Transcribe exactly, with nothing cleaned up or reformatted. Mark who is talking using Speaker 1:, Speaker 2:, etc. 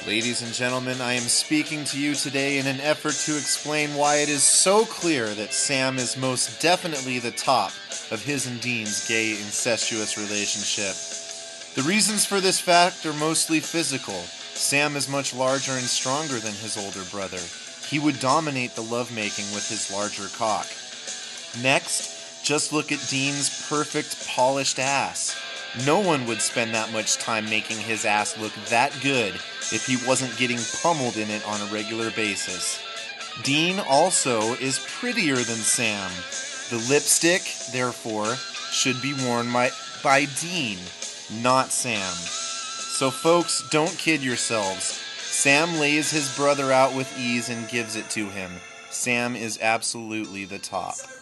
Speaker 1: Ladies and gentlemen, I am speaking to you today in an effort to explain why it is so clear that Sam is most definitely the top of his and Dean's gay incestuous relationship. The reasons for this fact are mostly physical. Sam is much larger and stronger than his older brother. He would dominate the lovemaking with his larger cock. Next, just look at Dean's perfect, polished ass. No one would spend that much time making his ass look that good if he wasn't getting pummeled in it on a regular basis. Dean also is prettier than Sam. The lipstick, therefore, should be worn by, by Dean, not Sam. So folks, don't kid yourselves. Sam lays his brother out with ease and gives it to him. Sam is absolutely the top.